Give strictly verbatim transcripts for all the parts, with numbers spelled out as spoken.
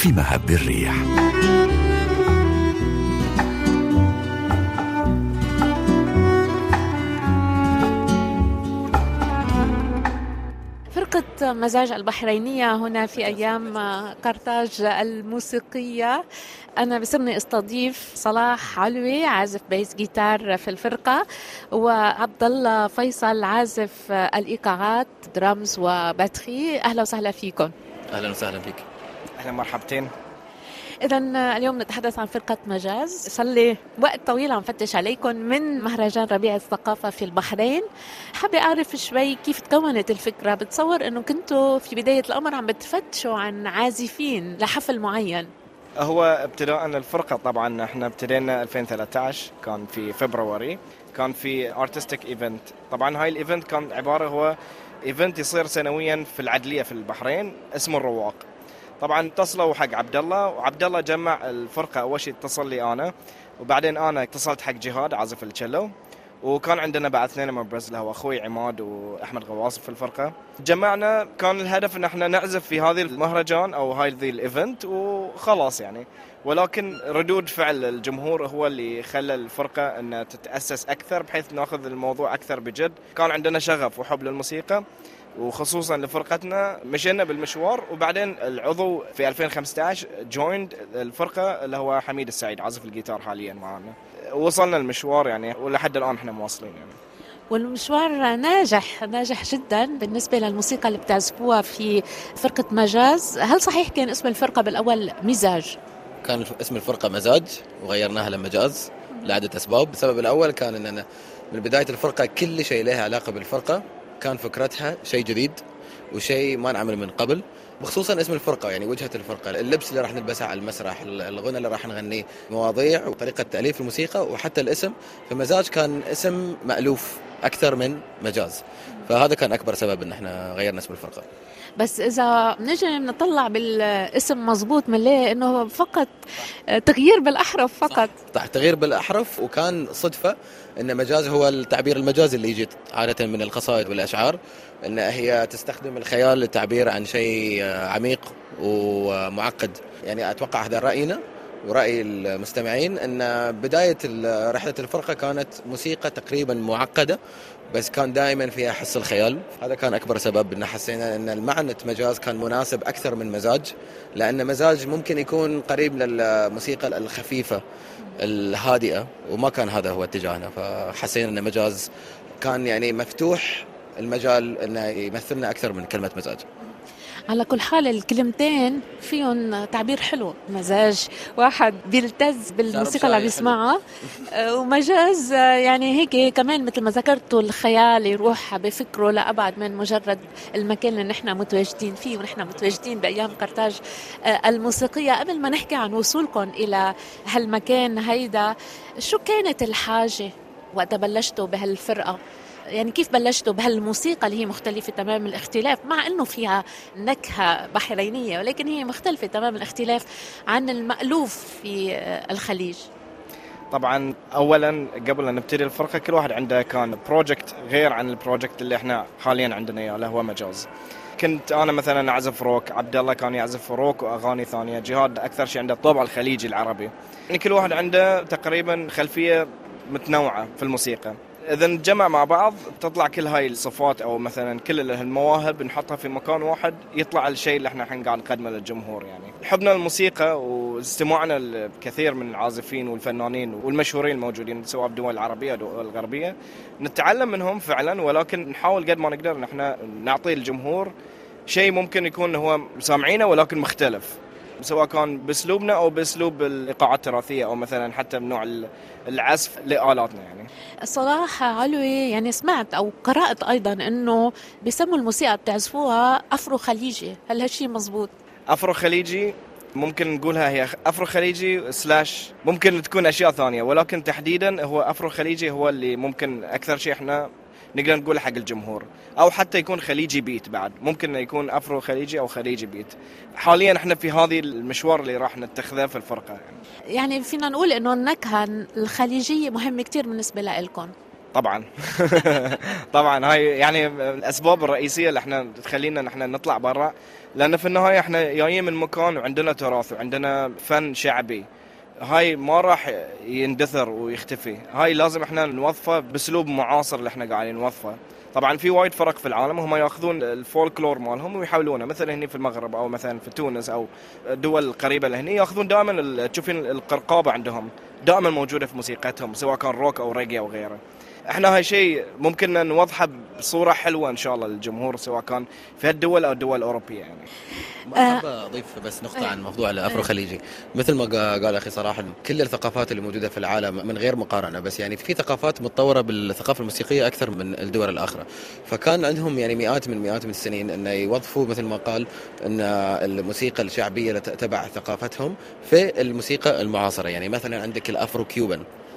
في مهب الريح. فرقة مزاج البحرينية هنا في أيام قرطاج الموسيقية. أنا بسمني استضيف صلاح علوي عازف بيس جيتار في الفرقة، وعبد الله فيصل عازف الإيقاعات درامز وباتري. أهلا وسهلا فيكم. أهلا وسهلا فيك. أهلا مرحبتين. إذن اليوم نتحدث عن فرقة مجاز. صار لي وقت طويل عم فتش عليكم من مهرجان ربيع الثقافة في البحرين. حابة أعرف شوي كيف تكونت الفكرة. بتصور أنه كنتوا في بداية الأمر عم بتفتشوا عن عازفين لحفل معين. هو ابتداء الفرقة طبعا احنا ابتدينا ألفين وثلاثة عشر، كان في فبراير، كان في ارتستيك ايفنت. طبعا هاي الايفنت كان عبارة هو ايفنت يصير سنويا في العدلية في البحرين اسمه الرواق. طبعا اتصلوا حق عبد الله، وعبد الله جمع الفرقة. اول شيء اتصل لي انا، وبعدين انا اتصلت حق جهاد عازف التشيلو، وكان عندنا بعد اثنين من برزله هو اخوي عماد واحمد غواصف في الفرقه. جمعنا، كان الهدف ان احنا نعزف في هذه المهرجان او هاي ذي الايفنت وخلاص يعني. ولكن ردود فعل الجمهور هو اللي خلى الفرقه ان تتاسس اكثر، بحيث ناخذ الموضوع اكثر بجد. كان عندنا شغف وحب للموسيقى، وخصوصا لفرقتنا مشينا بالمشوار. وبعدين العضو في ألفين وخمسة عشر جويند الفرقه اللي هو حميد السعيد عازف الجيتار حاليا معنا. وصلنا المشوار يعني، ولحد الآن احنا مواصلين يعني. والمشوار ناجح ناجح جدا بالنسبة للموسيقى اللي بتعزفوها في فرقة مجاز. هل صحيح كان اسم الفرقة بالأول مزاج؟ كان اسم الفرقة مزاج وغيرناها لمجاز لعدة أسباب. السبب الأول كان أننا من بداية الفرقة كل شيء له علاقة بالفرقة كان فكرتها شيء جديد وشيء ما نعمل من قبل، بخصوصا اسم الفرقة يعني وجهة الفرقة، اللبس اللي راح نلبسه على المسرح، الغنى اللي راح نغنيه، مواضيع وطريقة تأليف الموسيقى، وحتى الاسم. فمزاج كان اسم مألوف أكثر من مجاز، فهذا كان أكبر سبب إن احنا غيرنا اسم الفرقة. بس إذا نجي نطلع بالاسم مظبوط بنلاقي إنه فقط تغيير بالأحرف فقط. صح، تغيير بالأحرف. وكان صدفة إن مجاز هو التعبير المجازي اللي يجي عادة من القصائد والأشعار، إن هي تستخدم الخيال للتعبير عن شيء عميق ومعقد. يعني أتوقع هذا رأينا ورأي المستمعين، أن بداية رحلة الفرقة كانت موسيقى تقريبا معقدة، بس كان دائما فيها حس الخيال. هذا كان أكبر سبب إن حسينا أن المعنى مجاز كان مناسب أكثر من مزاج، لأن مزاج ممكن يكون قريب للموسيقى الخفيفة الهادئة، وما كان هذا هو اتجاهنا. فحسينا أن مجاز كان يعني مفتوح المجال أنه يمثلنا أكثر من كلمة مزاج. على كل حال الكلمتين فيهم تعبير حلو. مزاج واحد بيلتز بالموسيقى اللي بيسمعها، ومجاز يعني هيك كمان مثل ما ذكرتوا الخيال يروح بفكره لأبعد من مجرد المكان اللي نحن متواجدين فيه. ونحن متواجدين بأيام قرطاج الموسيقية. قبل ما نحكي عن وصولكم إلى هالمكان هيدا، شو كانت الحاجة وقت بلشتوا بهالفرقة؟ يعني كيف بلشتوا بهالموسيقى اللي هي مختلفة تمام الاختلاف، مع أنه فيها نكهة بحرينية، ولكن هي مختلفة تمام الاختلاف عن المألوف في الخليج؟ طبعا أولا قبل أن نبتدي الفرقة كل واحد عنده كان بروجكت غير عن البروجكت اللي احنا حاليا عندنا اياه اللي هو مجاز. كنت أنا مثلا أعزف روك، عبد الله كان يعزف روك وأغاني ثانية، جهاد أكثر شيء عنده الطابع الخليجي العربي. يعني كل واحد عنده تقريبا خلفية متنوعة في الموسيقى. إذا نجمع مع بعض تطلع كل هاي الصفات أو مثلا كل المواهب نحطها في مكان واحد، يطلع الشيء اللي احنا قاعد نقدمه للجمهور. يعني حبنا للموسيقى واستماعنا الكثير من العازفين والفنانين والمشهورين الموجودين سواء بالدول العربية أو الدول الغربية، نتعلم منهم فعلا، ولكن نحاول قد ما نقدر ان احنا نعطي الجمهور شيء ممكن يكون هو سامعينه ولكن مختلف، سواء كان باسلوبنا او باسلوب الايقاعات التراثيه او مثلا حتى بنوع العزف لآلاتنا. يعني صلاح علوي، يعني سمعت او قرأت ايضا انه بيسموا الموسيقى بتعزفوها افرو خليجي، هل هالشيء مزبوط؟ افرو خليجي ممكن نقولها هي افرو خليجي سلاش ممكن تكون اشياء ثانيه، ولكن تحديدا هو افرو خليجي هو اللي ممكن اكثر شيء احنا نقدر نقول حق الجمهور، او حتى يكون خليجي بيت، بعد ممكن يكون افرو خليجي او خليجي بيت. حاليا احنا في هذه المشوار اللي راح نتخذه في الفرقه. يعني يعني فينا نقول انه النكهه الخليجيه مهمه كتير بالنسبه لكم. طبعا. طبعا هاي يعني الاسباب الرئيسيه اللي احنا تخلينا نحن نطلع برا، لان في النهايه احنا جايين من مكان وعندنا تراث وعندنا فن شعبي، هاي ما راح يندثر ويختفي، هاي لازم احنا نوظفه باسلوب معاصر اللي احنا قاعدين نوظفه. طبعا في وايد فرق في العالم هم ياخذون الفولكلور مالهم ويحاولونه، مثلا هنا في المغرب او مثلا في تونس او الدول القريبه لهنا ياخذون دائما تشوفين القرقابه عندهم دائما موجوده في موسيقتهم، سواء كان روك او ريجي او غيره. احنا هاي شيء ممكن نوضحه بصوره حلوه ان شاء الله للجمهور، سواء كان في الدول او الدول الاوروبيه يعني. ما أحب أضيف بس نقطة عن موضوع الأفرو خليجي. مثل ما قال أخي صراحة، كل الثقافات اللي موجودة في العالم من غير مقارنة، بس يعني في ثقافات متطورة بالثقافة الموسيقية أكثر من الدول الآخرة، فكان عندهم يعني مئات من مئات من السنين أن يوظفوا مثل ما قال أن الموسيقى الشعبية اللي تتبع ثقافتهم في الموسيقى المعاصرة. يعني مثلا عندك الأفرو كيوبن،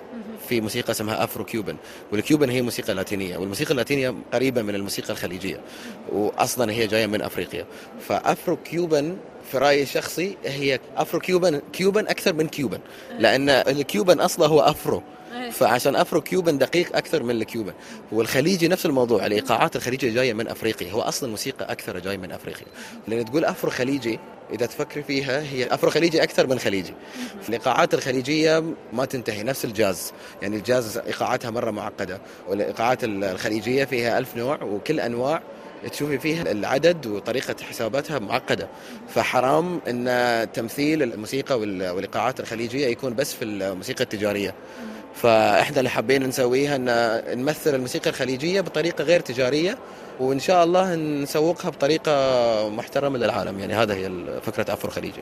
في موسيقى اسمها أفرو كيوبن، والكيوبن هي موسيقى لاتينية، والموسيقى اللاتينية قريبة من الموسيقى الخليجية، وأصلا هي جاية من أفريقيا. فأفرو كيوبن في رأيي الشخصي هي أفرو كيوبن كيوبن أكثر من كيوبن، لأن الكيوبن أصلا هو أفرو، فعشان أفرو كيوبن دقيق أكثر من الكيوبن. والخليجي نفس الموضوع، الإيقاعات الخليجية جاية من أفريقيا، هو أصلا موسيقى أكثر جاي من أفريقيا. لأن تقول أفرو خليجي إذا تفكر فيها هي أفرو خليجي أكثر من خليجي. الإيقاعات الخليجية ما تنتهي، نفس الجاز، يعني الجاز إيقاعاتها مرة معقدة، والإيقاعات الخليجية فيها ألف نوع، وكل أنواع تشوفي فيها العدد وطريقة حساباتها معقدة. فحرام أن تمثيل الموسيقى والإيقاعات الخليجية يكون بس في الموسيقى التجارية. فإحنا اللي حابين نسويها أن نمثل الموسيقى الخليجية بطريقة غير تجارية، وإن شاء الله نسوقها بطريقة محترمة للعالم. يعني هذا هي فكرة أفرو خليجي.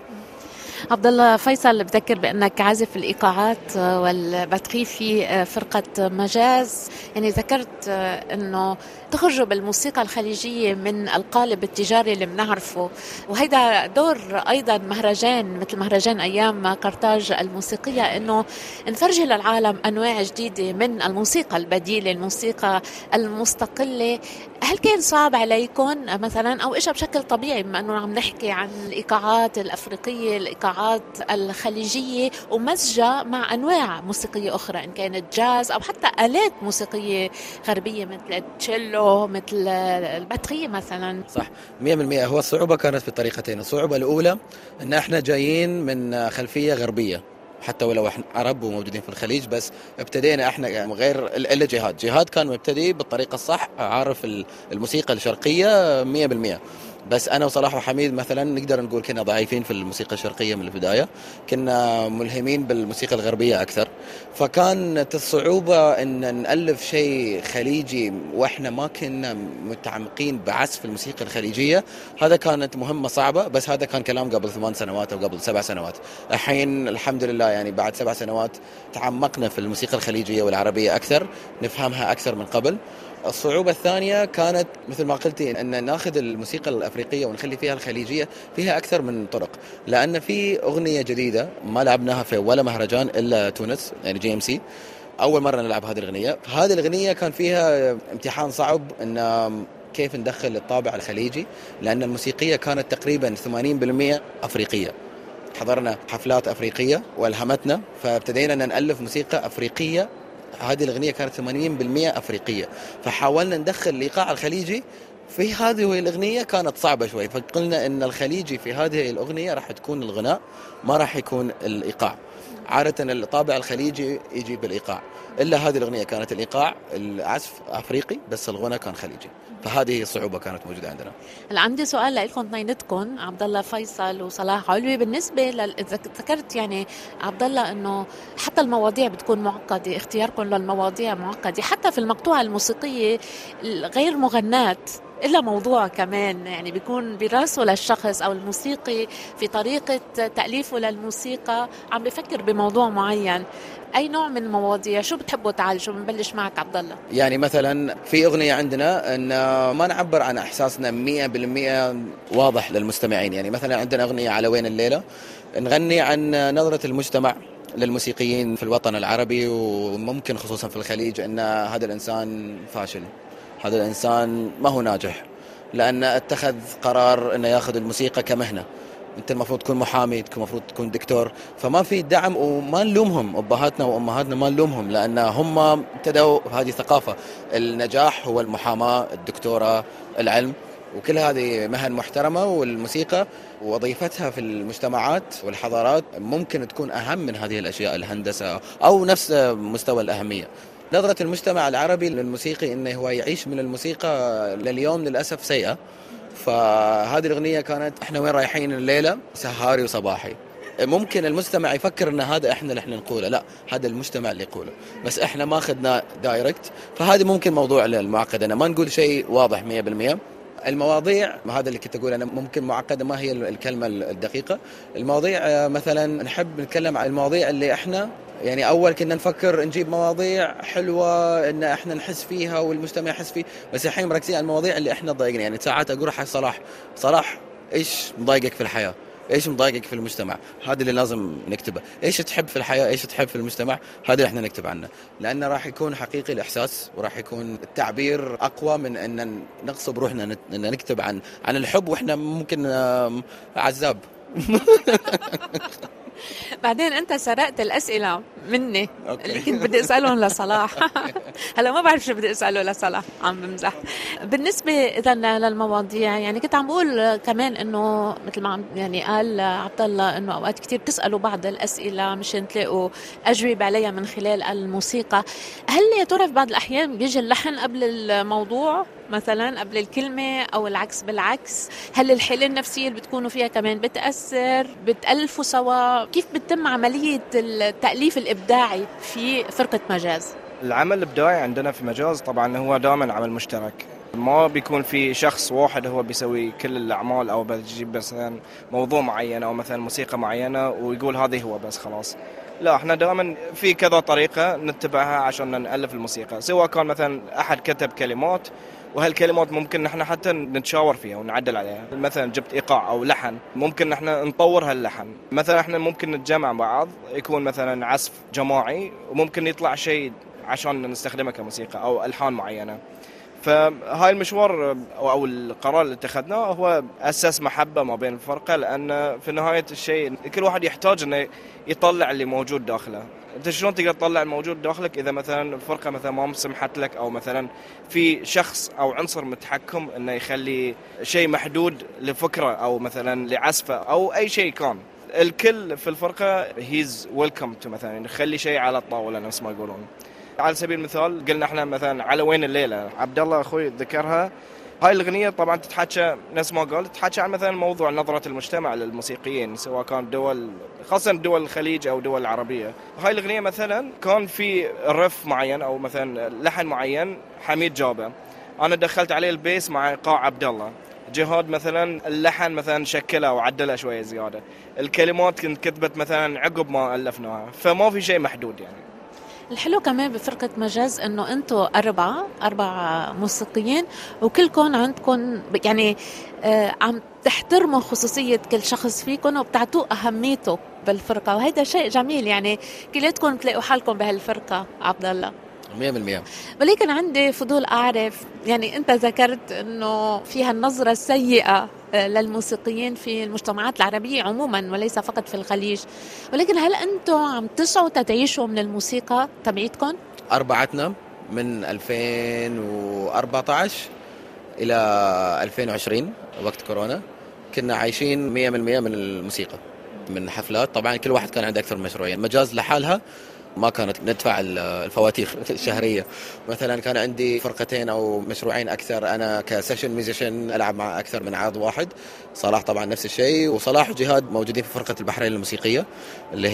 عبد الله فيصل، بذكر بأنك عازف الإيقاعات والباتري في فرقة مجاز، يعني ذكرت أنه تخرجوا بالموسيقى الخليجية من القالب التجاري اللي بنعرفه، وهيدا دور أيضا مهرجان مثل مهرجان أيام قرطاج الموسيقية، أنه نفرجي للعالم أنواع جديدة من الموسيقى البديلة، الموسيقى المستقلة. هل كان صعب عليكم مثلا، أو إيش بشكل طبيعي بما أنه عم نحكي عن الإيقاعات الأفريقية، الإيقاعات الخليجية ومزجة مع أنواع موسيقية أخرى، إن كانت جاز أو حتى آلات موسيقية غربية مثل التشيلو، مثل الباترية مثلا؟ صح، مية بالمية. هو الصعوبة كانت في طريقتين. الصعوبة الأولى أن احنا جايين من خلفية غربية، حتى ولو احنا عرب وموجودين في الخليج، بس ابتدينا احنا غير الا جهاد جهاد كان مبتدي بالطريقة الصح، عارف الموسيقى الشرقية مية بالمية. بس أنا وصلاح وحميد مثلا نقدر نقول كنا ضعيفين في الموسيقى الشرقية من البداية، كنا ملهمين بالموسيقى الغربية أكثر. فكانت الصعوبة أن نألف شيء خليجي وإحنا ما كنا متعمقين بعزف الموسيقى الخليجية. هذا كانت مهمة صعبة، بس هذا كان كلام قبل ثمان سنوات أو قبل سبع سنوات. الحين الحمد لله يعني بعد سبع سنوات تعمقنا في الموسيقى الخليجية والعربية أكثر، نفهمها أكثر من قبل. الصعوبة الثانية كانت مثل ما قلتي أن ناخذ الموسيقى الأفريقية ونخلي فيها الخليجية، فيها أكثر من طرق. لأن في أغنية جديدة ما لعبناها في ولا مهرجان إلا تونس، يعني جي ام سي، أول مرة نلعب هذه الأغنية. هذه الأغنية كان فيها امتحان صعب أن كيف ندخل الطابع الخليجي، لأن الموسيقية كانت تقريبا ثمانين بالمئة أفريقية. حضرنا حفلات أفريقية والهمتنا، فابتدينا أن نألف موسيقى أفريقية. هذه الأغنية كانت ثمانين بالمئة أفريقية، فحاولنا ندخل الإيقاع الخليجي في هذه الأغنية. كانت صعبة شوي، فقلنا أن الخليجي في هذه الأغنية راح تكون الغناء، ما راح يكون الإيقاع. عادة الطابع الخليجي يجي بالإيقاع، إلا هذه الأغنية كانت الإيقاع العزف أفريقي بس الغناء كان خليجي. فهذه الصعوبة كانت موجودة عندنا. هلا عندي سؤال لكم اثنينتكم، عبد الله فيصل وصلاح علوي. بالنسبة لل... ذكرت يعني عبد الله إنه حتى المواضيع بتكون معقدة، اختياركم للمواضيع معقدة، حتى في المقطوعة الموسيقية غير مغناة إلا موضوع كمان يعني بيكون براسه للشخص أو الموسيقي في طريقة تأليفه للموسيقى عم بفكر بموضوع معين. أي نوع من المواضيع شو بتحبوا تعالجوا؟ بنبلش معك عبد الله. يعني مثلا في أغنية عندنا أن ما نعبر عن إحساسنا مية بالمية واضح للمستمعين. يعني مثلا عندنا أغنية على وين الليلة، نغني عن نظرة المجتمع للموسيقيين في الوطن العربي، وممكن خصوصا في الخليج، أن هذا الإنسان فاشل، هذا الإنسان ما هو ناجح، لأن اتخذ قرار أنه يأخذ الموسيقى كمهنة. انت المفروض تكون محامي، تكون المفروض تكون دكتور، فما في دعم. وما نلومهم، ابهاتنا وامهاتنا ما نلومهم، لان هم ابتدوا هذه ثقافه النجاح هو المحاماه، الدكتوراه، العلم، وكل هذه مهن محترمه. والموسيقى وظيفتها في المجتمعات والحضارات ممكن تكون اهم من هذه الاشياء، الهندسه او نفس مستوى الاهميه. نظرة المجتمع العربي للموسيقي انه هو يعيش من الموسيقى لليوم للاسف سيئة. فهذه الأغنية كانت احنا وين رايحين الليلة، سهاري وصباحي. ممكن المستمع يفكر ان هذا احنا اللي احنا نقوله، لا، هذا المجتمع اللي يقوله، بس احنا ما اخذنا دايركت. فهذه ممكن موضوع المعقد، انا ما نقول شيء واضح مية بالمية. المواضيع هذا اللي كنت أقول أنا ممكن معقدة، ما هي الكلمة الدقيقة. المواضيع مثلا نحب نتكلم عن المواضيع اللي احنا يعني أول كنا نفكر نجيب مواضيع حلوة إن إحنا نحس فيها والمجتمع يحس فيه، بس الحين مركزين على المواضيع اللي إحنا ضايقنا. يعني ساعات أقول حق صلاح صلاح إيش مضايقك في الحياة، إيش مضايقك في المجتمع، هذا اللي لازم نكتبه. إيش تحب في الحياة، إيش تحب في المجتمع، هذا اللي إحنا نكتب عنه، لأنه راح يكون حقيقي الإحساس، وراح يكون التعبير أقوى من أن نغصب روحنا أن نكتب عن عن الحب وإحنا ممكن عذاب. بعدين أنت سرقت الأسئلة مني أوكي. اللي كنت بدي أسألهم لصلاح. هلا ما بعرف شو بدي أسأله لصلاح، عم بمزح. بالنسبة إذا للمواضيع، يعني كنت عم بقول كمان إنه مثل ما عم يعني قال عبد الله إنه أوقات كتير بتسألوا بعض الأسئلة مشان تلاقوا أجوبة عليها من خلال الموسيقى. هل يا ترى في بعض الأحيان بيجي اللحن قبل الموضوع مثلا، قبل الكلمة، أو العكس بالعكس؟ هل الحالة النفسية اللي بتكونوا فيها كمان بتأثر؟ بتألفوا سوا؟ كيف بتتم عملية التأليف الإبداعي في فرقة مجاز؟ العمل الإبداعي عندنا في مجاز طبعا هو دائما عمل مشترك، ما بيكون في شخص واحد هو بيسوي كل الأعمال أو بيجيب مثلا موضوع معين أو مثلا موسيقى معينة ويقول هذه هو بس خلاص. لا، احنا دائما في كذا طريقة نتبعها عشان نألف الموسيقى، سواء كان مثلا أحد كتب كلمات وهالكلمات ممكن نحن حتى نتشاور فيها ونعدل عليها. مثلا جبت إيقاع أو لحن ممكن نحن نطور هاللحن. مثلا احنا ممكن نتجمع بعض، يكون مثلا عزف جماعي وممكن يطلع شيء عشان نستخدمه كموسيقى أو ألحان معينة. فهاي المشوار أو القرار اللي اتخذناه هو أساس محبة ما بين الفرقة، لأن في نهاية الشيء كل واحد يحتاج أنه يطلع اللي موجود داخله. أنت شلون تقدر تطلع الموجود داخلك إذا مثلا الفرقة مثلا ما مسمحت لك، أو مثلا في شخص أو عنصر متحكم أنه يخلي شيء محدود لفكرة أو مثلا لعزفة أو أي شيء كان. الكل في الفرقة he's welcome to مثلا نخلي شيء على الطاولة نفس ما يقولون. على سبيل المثال قلنا احنا مثلا على وين الليلة، عبد الله اخوي ذكرها. هاي الأغنية طبعا تتحكى نفس ما قال، تتحكى عن مثلا موضوع نظرة المجتمع للموسيقيين، سواء كان دول خاصة دول الخليج أو دول العربية. هاي الأغنية مثلا كان في رف معين أو مثلا لحن معين حميد جابه، أنا دخلت عليه البيس مع إيقاع عبد الله. جهاد مثلا اللحن مثلا شكلها وعدلها شوية زيادة. الكلمات كنت كتبت مثلا عقب ما ألفناها، فما في شيء محدود يعني. الحلو كمان بفرقة مجاز انه انتوا أربعة أربع موسيقيين وكلكم عندكم يعني آه عم تحترموا خصوصية كل شخص فيكم وبتعطوه أهميته بالفرقة، وهذا شيء جميل. يعني كلياتكم تلاقوا حالكم بهالفرقة عبد الله مية بالمية. ولكن عندي فضول أعرف، يعني أنت ذكرت أنه فيها النظرة السيئة للموسيقيين في المجتمعات العربية عموما وليس فقط في الخليج، ولكن هل أنتم عم تسعوا تتعيشوا من الموسيقى تبعيتكم؟ أربعتنا من ألفين وأربعة عشر إلى ألفين وعشرين وقت كورونا كنا عايشين مية بالمية من الموسيقى، من حفلات. طبعا كل واحد كان عنده أكثر من مشروع، يعني مجاز لحالها ما كانت ندفع الفواتير الشهرية. مثلا كان عندي فرقتين أو مشروعين أكثر، أنا كسيشن ميوزيشن ألعب مع أكثر من عضو واحد. صلاح طبعا نفس الشيء، وصلاح وجهاد موجودين في فرقة البحرين الموسيقية اللي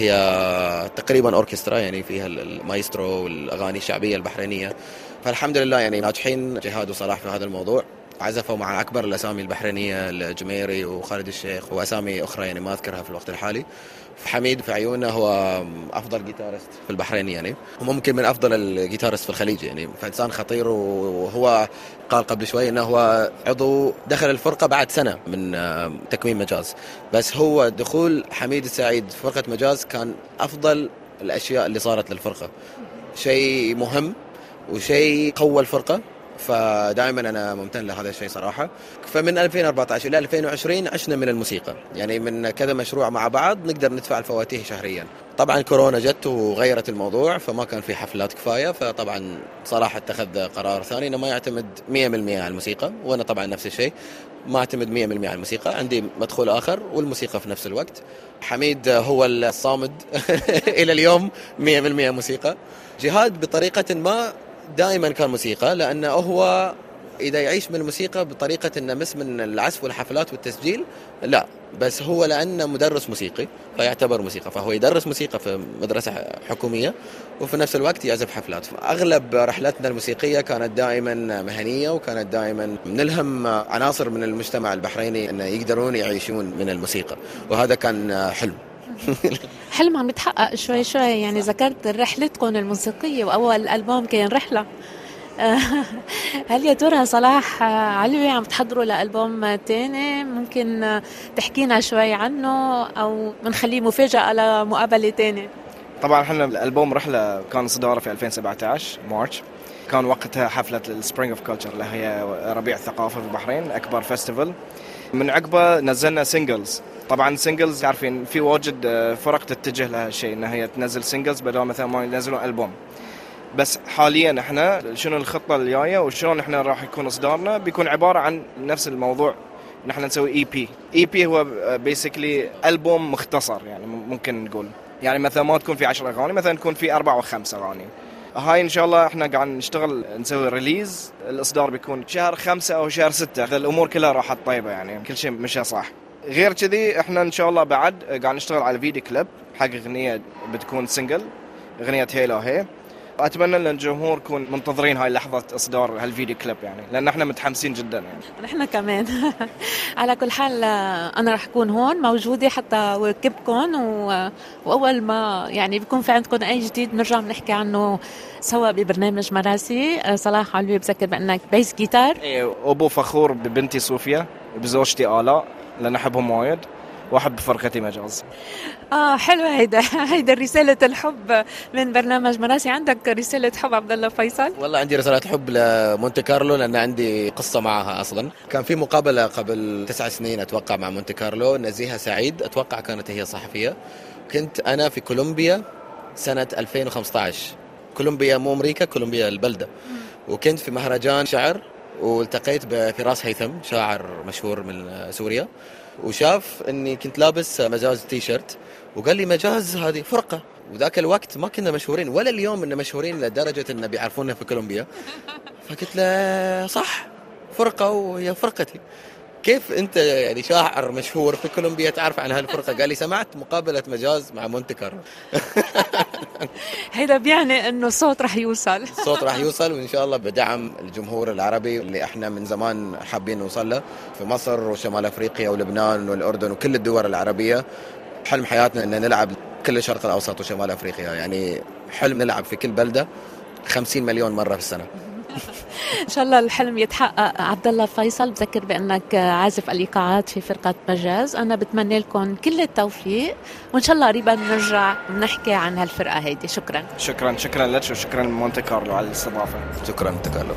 هي تقريبا أوركسترا، يعني فيها المايسترو والأغاني الشعبية البحرينية. فالحمد لله يعني ناجحين جهاد وصلاح في هذا الموضوع. عزفوا مع أكبر الأسامي البحرينية، الجميري وخالد الشيخ وأسامي أخرى يعني ما أذكرها في الوقت الحالي. حميد في عيوننا هو أفضل جيتارست في البحرين، يعني وممكن من أفضل الجيتارست في الخليج، يعني فإنسان خطير. وهو قال قبل شوي أنه هو عضو دخل الفرقة بعد سنة من تكوين مجاز، بس هو دخول حميد السعيد في فرقة مجاز كان أفضل الأشياء اللي صارت للفرقة. شيء مهم وشيء قوى الفرقة. فدائما أنا ممتن لهذا الشيء صراحة. فمن ألفين وأربعة عشر إلى ألفين وعشرين عشنا من الموسيقى، يعني من كذا مشروع مع بعض نقدر ندفع الفواتير شهريا. طبعا كورونا جت وغيرت الموضوع، فما كان في حفلات كفاية، فطبعا صراحة اتخذ قرار ثاني إنه ما يعتمد مية بالمية على الموسيقى، وأنا طبعا نفس الشيء ما اعتمد مية بالمية على الموسيقى، عندي مدخول آخر والموسيقى في نفس الوقت. حميد هو الصامد إلى اليوم مية بالمية موسيقى. جهاد بطريقة ما دائما كان موسيقى، لأنه هو إذا يعيش من الموسيقى بطريقة إنه مس من العزف والحفلات والتسجيل لا، بس هو لأنه مدرس موسيقي فيعتبر موسيقى، فهو يدرس موسيقى في مدرسة حكومية وفي نفس الوقت يعزف حفلات. أغلب رحلتنا الموسيقية كانت دائما مهنية، وكانت دائما نلهم عناصر من المجتمع البحريني أن يقدرون يعيشون من الموسيقى، وهذا كان حلم. حلم عم يتحقق شوي شوي. يعني ذكرت رحلتكم الموسيقية وأول ألبوم كان رحلة، هل يا ترى صلاح علوي عم تحضروا لألبوم تاني؟ ممكن تحكينا شوي عنه أو منخليه مفاجأة على مقابلة تاني؟ طبعا احنا الألبوم رحلة كان صداره في ألفين وسبعة عشر مارش، كان وقتها حفلة السبرينج اوف كلتشر اللي هي ربيع الثقافة في البحرين، أكبر فيستيفال. من عقبه نزلنا سينجلز. طبعا سينجلز عارفين في واجد فرق تتجه لها الشيء انها هي تنزل سينجلز بدل مثلا ما ينزلون ألبوم. بس حاليا احنا شنو الخطه الجايه وشلون احنا راح يكون اصدارنا، بيكون عباره عن نفس الموضوع، نحن نسوي اي بي. اي بي هو بيسكلي ألبوم مختصر، يعني ممكن نقول يعني مثلا ما تكون في عشر اغاني، مثلا تكون في أربعة وخمس اغاني. هاي ان شاء الله احنا قاعد نشتغل نسوي ريليز، الاصدار بيكون شهر خمسة او شهر ستة. الامور كلها راحت طيبه، يعني كل شيء مشى صح. غير كذي احنا ان شاء الله بعد قاعد نشتغل على فيديو كليب حق اغنيه بتكون سنجل، اغنيه هيلا هي. اتمنى ان الجمهور يكون منتظرين هاي لحظه اصدار هالفيديو كليب، يعني لان احنا متحمسين جدا يعني. نحن كمان. على كل حال انا راح اكون هون موجوده حتى واكبكم، واول ما يعني بيكون في عندكم اي جديد بنرجع بنحكي عنه سوا ببرنامج مراسي. صلاح علوي بذكر بانك بيس جيتار. ايه، ابو فخور ببنتي صوفيا، بزوجتي آلاء لان احبهم وايد، واحب فرقتي مجاز. اه حلوه هيدا هيدا رساله الحب من برنامج مراسي. عندك رساله حب عبد الله فيصل؟ والله عندي رساله حب لمونte كارلو، لان عندي قصه معها. اصلا كان في مقابله قبل تسع سنين اتوقع مع مونte كارلو، نزيهه سعيد اتوقع كانت هي صحفيه. كنت انا في كولومبيا سنه ألفين وخمسة عشر، كولومبيا مو امريكا، كولومبيا البلده. وكنت في مهرجان شعر والتقيت بفراس هيثم شاعر مشهور من سوريا، وشاف اني كنت لابس مجاز تي شيرت وقال لي مجاز هذه فرقه. وذاك الوقت ما كنا مشهورين، ولا اليوم إننا مشهورين لدرجه ان بيعرفونا في كولومبيا. فقلت له صح فرقه وهي فرقتي. كيف انت يعني شاعر مشهور في كولومبيا تعرف عن هالفرقه؟ قال لي سمعت مقابله مجاز مع مونte كارلو. هيدا بيعني انه الصوت رح يوصل. الصوت رح يوصل، وان شاء الله بدعم الجمهور العربي اللي احنا من زمان حابين نوصل له في مصر وشمال افريقيا ولبنان والاردن وكل الدول العربيه. حلم حياتنا ان نلعب كل الشرق الاوسط وشمال افريقيا، يعني حلم نلعب في كل بلده خمسين مليون مره في السنه. ان شاء الله الحلم يتحقق. عبد الله فيصل بذكر بانك عازف الايقاعات في فرقه مجاز، انا بتمنى لكم كل التوفيق، وان شاء الله قريبا نرجع نحكي عن هالفرقه هيدي. شكرا شكرا شكرا لك، وشكرا مونte كارلو على الاستضافه. شكرا مونte كارلو.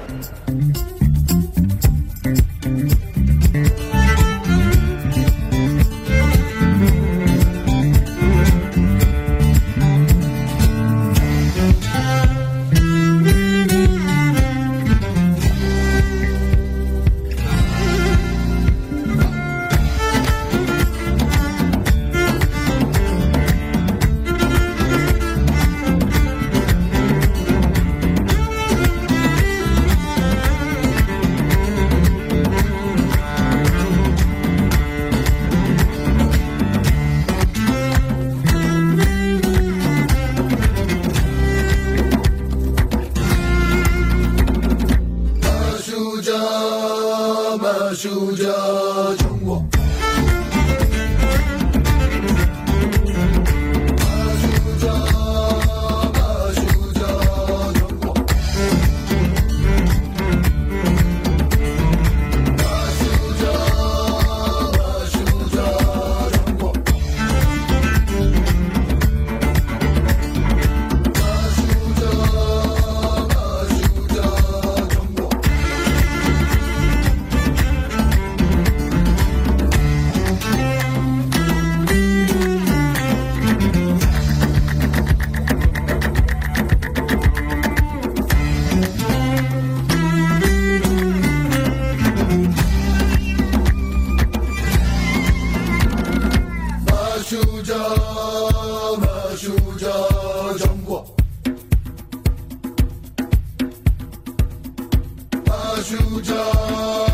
مشوجة جنبه مشوجة